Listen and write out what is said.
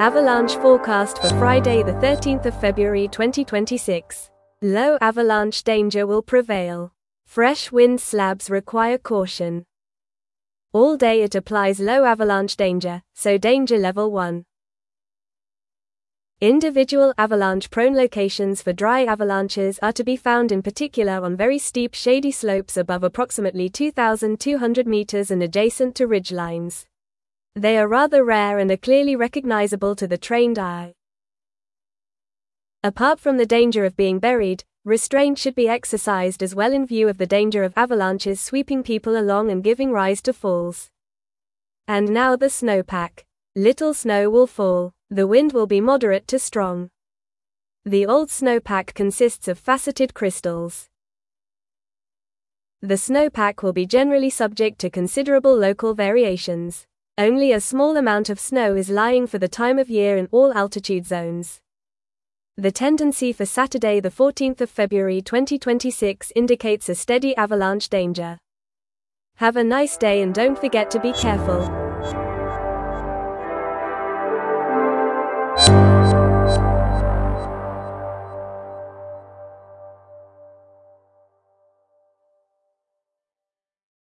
Avalanche forecast for Friday the 13th of February 2026. Low avalanche danger will prevail. Fresh wind slabs require caution. All day it applies low avalanche danger, so danger level 1. Individual avalanche-prone locations for dry avalanches are to be found in particular on very steep shady slopes above approximately 2,200 meters and adjacent to ridgelines. They are rather rare and are clearly recognizable to the trained eye. Apart from the danger of being buried, restraint should be exercised as well in view of the danger of avalanches sweeping people along and giving rise to falls. And now the snowpack. Little snow will fall. The wind will be moderate to strong. The old snowpack consists of faceted crystals. The snowpack will be generally subject to considerable local variations. Only a small amount of snow is lying for the time of year in all altitude zones. The tendency for Saturday the 14th of February 2026 indicates a steady avalanche danger. Have a nice day and don't forget to be careful.